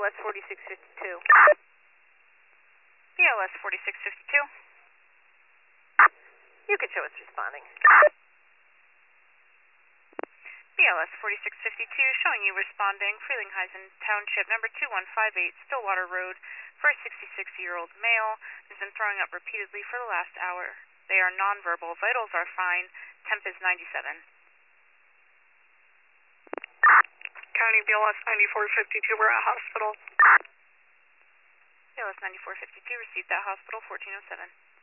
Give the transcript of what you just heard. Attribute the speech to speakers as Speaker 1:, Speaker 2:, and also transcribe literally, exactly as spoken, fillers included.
Speaker 1: S forty-six fifty-two. B L S forty-six fifty-two.
Speaker 2: You can show us responding.
Speaker 1: B L S forty-six fifty-two, showing you responding, Frelinghuysen Township, number two one five eight, Stillwater Road, for a sixty-six-year-old male who's been throwing up repeatedly for the last hour. They are nonverbal. Vitals are fine. Temp is ninety-seven.
Speaker 3: County B L S ninety-four fifty-two, we're at hospital.
Speaker 1: B L S ninety-four fifty-two, received at hospital, fourteen oh seven.